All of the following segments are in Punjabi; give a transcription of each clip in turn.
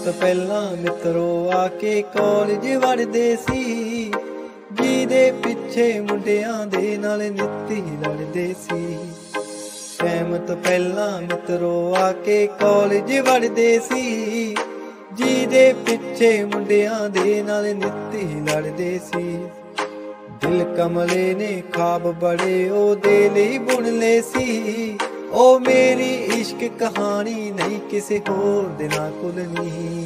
ਤੋਂ ਪਹਿਲਾਂ ਮਿੱਤਰੋ ਆ ਕੇ ਕਾਲਜ ਵੜਦੇ ਸੀ, ਜਿਹਦੇ ਪਿੱਛੇ ਮੁੰਡਿਆਂ ਦੇ ਨਾਲ ਨਿੱਤ ਹੀ ਲੜਦੇ ਸੀ। ਟਾਈਮ ਤੋਂ ਪਹਿਲਾਂ ਮਿੱਤਰੋ ਆ ਕੇ ਕਾਲਜ ਵੜਦੇ ਸੀ, ਜਿਹਦੇ ਪਿੱਛੇ ਮੁੰਡਿਆਂ ਦੇ ਨਾਲ ਨਿੱਤ ਹੀ ਲੜਦੇ ਸੀ। ਦਿਲ ਕਮਲੇ ਨੇ ਖਾਬ ਬੜੇ ਉਹਦੇ ਲਈ ਬੁਣ ਲਏ ਸੀ, ਉਹ ਮੇਰੀ ਇਸ਼ਕ ਕਹਾਣੀ ਨਹੀਂ ਕਿਸੇ ਹੋਰ ਦੇ ਨਾਲ ਕੁਲਨੀ।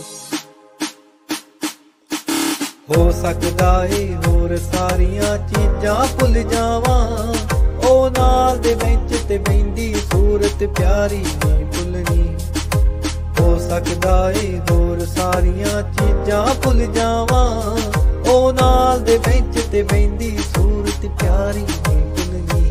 ਹੋ ਸਕਦਾ ਏ ਹੋਰ ਸਾਰੀਆਂ ਚੀਜ਼ਾਂ ਭੁੱਲ ਜਾਵਾਂ, ਉਹ ਨਾਲ ਦੇ ਬੈਂਚ ਤੇ ਬਹਿੰਦੀ ਸੂਰਤ ਪਿਆਰੀ ਨਹੀਂ ਭੁੱਲਣੀ। ਹੋ ਸਕਦਾ ਏ ਹੋਰ ਸਾਰੀਆਂ ਚੀਜ਼ਾਂ ਭੁੱਲ ਜਾਵਾਂ, ਉਹ ਨਾਲ ਦੇ ਬੈਂਚ ਤੇ ਬਹਿੰਦੀ ਸੂਰਤ ਪਿਆਰੀ ਨਹੀਂ ਭੁੱਲਣੀ।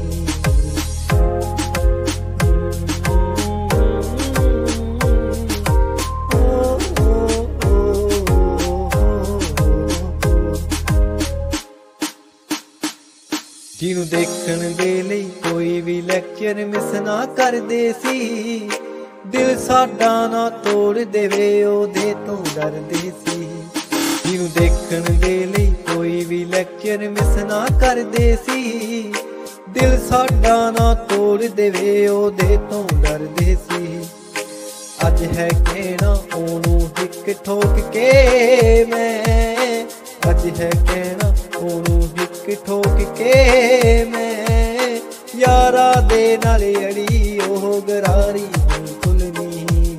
ਜਿਹਨੂੰ ਦੇਖਣ ਦੇ ਲਈ ਕੋਈ ਵੀ ਲੈਕਚਰ ਮਿਸ ਨਾ ਕਰਦੇ ਸੀ, ਦਿਲ ਸਾਡਾ ਨਾ ਤੋੜ ਦੇਵੇ ਉਹਦੇ ਤੋਂ ਡਰਦੇ ਸੀ। ਜਿਹਨੂੰ ਦੇਖਣ ਦੇ ਲਈ ਕੋਈ ਵੀ ਲੈਕਚਰ ਮਿਸ ਨਾ ਕਰਦੇ ਸੀ, ਦਿਲ ਸਾਡਾ ਨਾ ਤੋੜ ਦੇਵੇ ਉਹਦੇ ਤੋਂ ਡਰਦੇ ਸੀ। ਅੱਜ ਹੈ ਕਹਿਣਾ ਉਹਨੂੰ ਹਿੱਕ ਠੋਕ ਕੇ ਮੈਂ, ਅੱਜ ਹੈ ਕਹਿਣਾ ਉਹਨੂੰ ਹਿੱਕ ਠੋਕ ਕੇ ਮੈਂ, ਯਾਰਾਂ ਦੇ ਨਾਲ ਅੜੀ ਉਹ ਗਰਾਰੀ ਨਹੀਂ ਭੁੱਲਣੀ।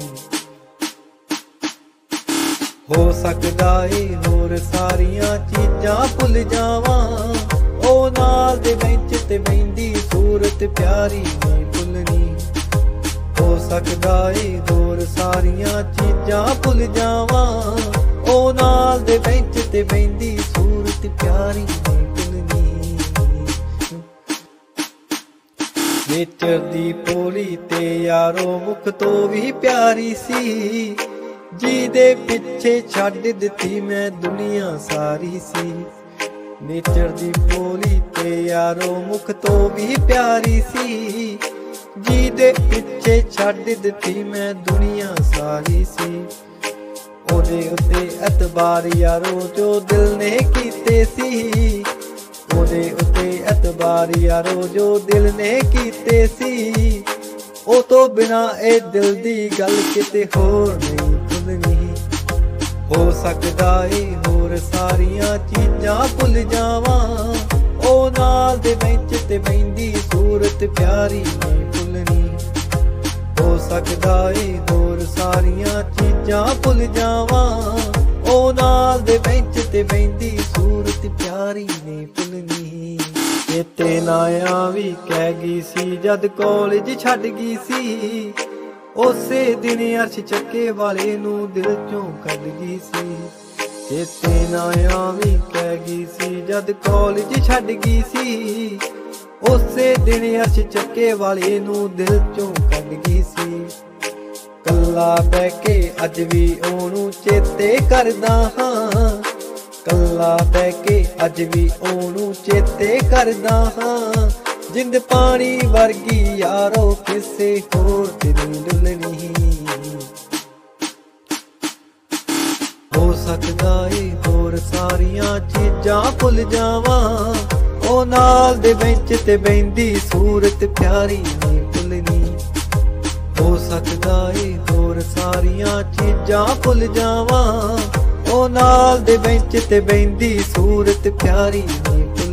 ਹੋ ਸਕਦਾ ਏ ਹੋਰ ਸਾਰੀਆਂ ਚੀਜ਼ਾਂ ਭੁੱਲ ਜਾਵਾਂ, ਉਹ ਨਾਲ ਦੇ ਬੈਂਚ ਤੇ ਬਹਿੰਦੀ ਸੂਰਤ ਪਿਆਰੀ ਨਹੀਂ ਭੁੱਲਣੀ। ਹੋ ਸਕਦਾ ਏ ਹੋਰ ਸਾਰੀਆਂ ਚੀਜ਼ਾਂ ਭੁੱਲ ਜਾਵਾਂ, ਉਹ ਨਾਲ ਦੇ ਬੈਂਚ ਤੇ ਬਹਿੰਦੀ ਸੂਰਤ ਪਿਆਰੀ ਨਹੀਂ ਭੁੱਲਣੀ। ਨੇਚਰ ਦੀ ਭੋਲੀ ਤੇ ਯਾਰੋ ਮੁਖ ਤੋਂ ਵੀ ਪਿਆਰੀ ਸੀ, ਜਿਹਦੇ ਪਿੱਛੇ ਛੱਡ ਦਿੱਤੀ ਮੈਂ ਦੁਨੀਆ ਸਾਰੀ ਸੀ। ਨੇਚਰ ਦੀ ਭੋਲੀ ਤੇ ਯਾਰੋ ਮੁਖ ਤੋਂ ਵੀ ਪਿਆਰੀ ਸੀ, ਜਿਹਦੇ ਪਿੱਛੇ ਛੱਡ ਦਿੱਤੀ ਮੈਂ ਦੁਨੀਆ ਸਾਰੀ ਸੀ। ਉਹਦੇ ਉੱਤੇ ਐਤਬਾਰ ਯਾਰੋ ਜੋ ਦਿਲ ਨੇ ਕੀਤੇ ਸੀ, ਉਹਦੇ ਉੱਤੇ ਐਤਬਾਰ ਯਾਰੋ ਜੋ ਦਿਲ ਨੇ ਕੀਤੇ ਸੀ, ਉਹ ਤੋਂ ਬਿਨਾ ਇਹ ਦਿਲ ਦੀ ਗੱਲ ਕਿਤੇ ਹੋਰ ਨਹੀਂ ਭੁੱਲਣੀ। ਹੋ ਸਕਦਾ ਏ ਹੋਰ ਸਾਰੀਆਂ ਚੀਜ਼ਾਂ ਭੁੱਲ ਜਾਵਾਂ, ਉਹ ਨਾਲ ਦੇ ਬੈਂਚ ਤੇ ਬਹਿੰਦੀ ਸੂਰਤ ਪਿਆਰੀ ਨਹੀਂ ਭੁੱਲਣੀ। ਹੋ ਸਕਦਾ ਏ ਹੋਰ ਸਾਰੀਆਂ ਚੀਜ਼ਾਂ ਭੁੱਲ ਜਾਵਾਂ, ਉਹ ਨਾਲ ਦੇ ਬੈਂਚ ਤੇ ਬਹਿੰਦੀ ਸੂਰਤ ਪਿਆਰੀ ਨਹੀਂ ਭੁੱਲਣੀ। ਚੇਤੇ ਨਾ ਆਵੀਂ ਕਹਿ ਗਈ ਸੀ ਜਦ ਕਾਲਜ ਛੱਡ ਗਈ ਸੀ, ਉਸੇ ਦਿਨ ਅਰਸ਼ ਚੱਕੇ ਵਾਲੇ ਨੂੰ ਦਿਲ ਚੋਂ ਕੱਢ ਗਈ ਸੀ। ਚੇਤੇ ਨਾ ਆਵੀਂ ਕਹਿ ਗਈ ਸੀ ਜਦ ਕਾਲਜ ਛੱਡ ਗਈ ਸੀ, ਉਸੇ ਦਿਨ ਅਰਸ਼ ਚੱਕੇ ਵਾਲੇ ਨੂੰ ਦਿਲ ਚੋਂ ਕੱਢ ਗਈ ਸੀ। ਕੱਲਾ ਬਹਿ ਕੇ ਅੱਜ ਵੀ ਉਹਨੂੰ ਚੇਤੇ ਕਰਦਾ ਹਾਂ, ਕੱਲਾ ਬਹਿ ਕੇ ਅੱਜ ਵੀ ਉਹਨੂੰ ਚੇਤੇ ਕਰਦਾ ਹਾਂ। ਜਿੰਦ ਪਾਣੀ ਵਰਗੀ ਯਾਰੋ ਕਿਸੇ ਹੋਰ ਤੇ ਨਹੀਂ ਡੁੱਲਣੀ। ਹੋ ਸਕਦਾ ਏ ਹੋਰ ਸਾਰੀਆਂ ਚੀਜ਼ਾਂ ਭੁੱਲ ਜਾਵਾਂ, ਉਹ ਨਾਲ ਦੇ ਬੈਂਚ ਤੇ ਬਹਿੰਦੀ ਸੂਰਤ ਪਿਆਰੀ ਨਹੀਂ ਭੁੱਲਣੀ। ਹੋ ਸਕਦਾ ਏ ਹੋਰ ਸਾਰੀਆਂ ਚੀਜ਼ਾਂ ਭੁੱਲ ਜਾਵਾਂ, ਉਹ ਨਾਲ ਦੇ ਬੈਂਚ ਤੇ ਬਹਿੰਦੀ ਸੂਰਤ ਪਿਆਰੀ ਨਹੀਂ ਭੁੱਲਣੀ।